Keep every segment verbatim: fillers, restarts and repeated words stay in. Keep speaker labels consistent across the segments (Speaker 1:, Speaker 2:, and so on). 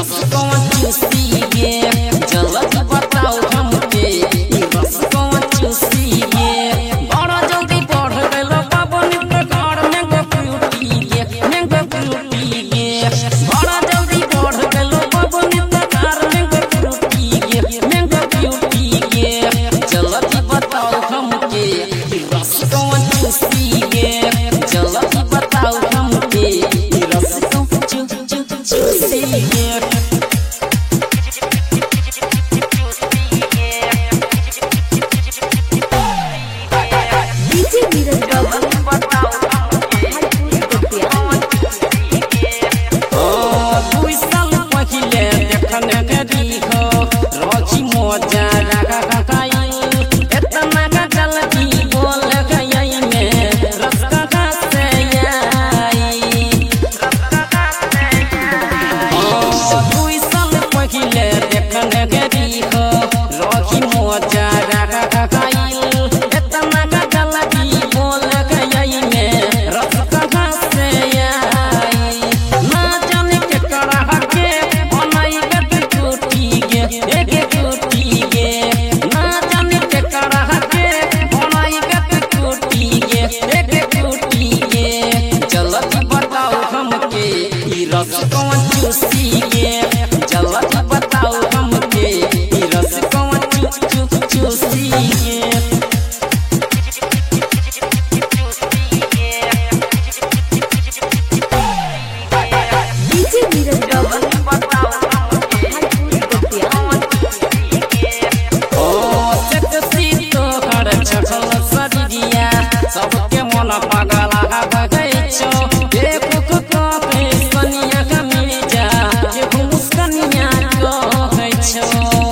Speaker 1: रस कौन चूसी गे जल्दी बताओ हमके ई रस कौन चूसी गे बड़ा जल्दी बढ़ गेलो बाबनी के घर में गो फ्रूटी गे में गो फ्रूटी गे बड़ा जल्दी बढ़ गेलो बाबनी के घर में गो फ्रूटी गे में गो फ्रूटी गे जल्दी बताओ हमके ई रस कौन चूसी गे जल्दी बताओ हमके ई रस कौन चूसी गे रस कौन चूसी गे जल्दी बताओ हमके ई रस कौन चूसी गे सबके मन पागल भगै छौ देखो को सनिया का मिर्जा जे मुस्कनिया कहै छौ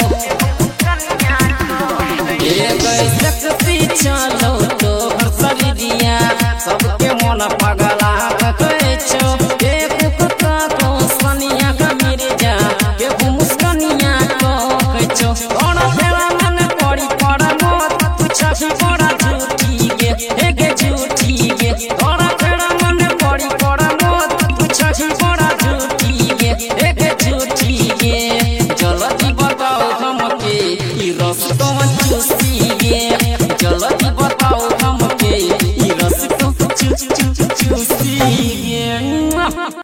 Speaker 1: ए कैसे चलो तो सरिया सबके मन पागल भगै छौ देखो को सनिया का मिर्जा जे मुस्कनिया कहै छौ ओना तेरा मन पड़ी पड़ा मत पूछ बड़ा झूठी गे हे झूठी गे तोरा तेरा मन पड़ी पड़ा मत पूछ बड़ा झूठी गे हे झूठी गे जल्दी बताओ हमके ई रस कौन चूसी गे जल्दी बताओ हमके ई रस कौन चूसी गे।